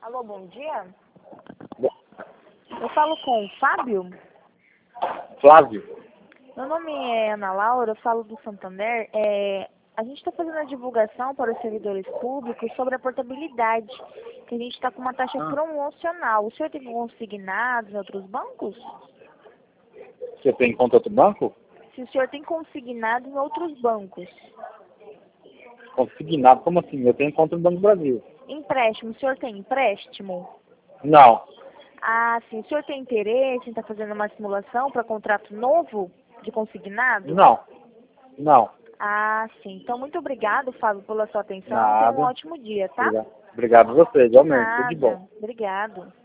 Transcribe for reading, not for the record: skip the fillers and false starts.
Alô, bom dia. Eu falo com o Fábio. Flávio. Meu nome é Ana Laura, eu falo do Santander. A gente está fazendo a divulgação para os servidores públicos sobre a portabilidade, que a gente está com uma taxa promocional. O senhor tem consignados em outros bancos? Você tem conta outro banco? Se o senhor tem consignado em outros bancos. Consignado? Como assim? Eu tenho conta no Banco do Brasil. Empréstimo, o senhor tem empréstimo? Não. Ah, sim. O senhor tem interesse em estar fazendo uma simulação para contrato novo de consignado? Não. Não. Ah, sim. Então, muito obrigado, Fábio, pela sua atenção. Tenha um Nada. ótimo dia, tá? Obrigado a você, igualmente. Tudo de Nada. bom. Obrigado.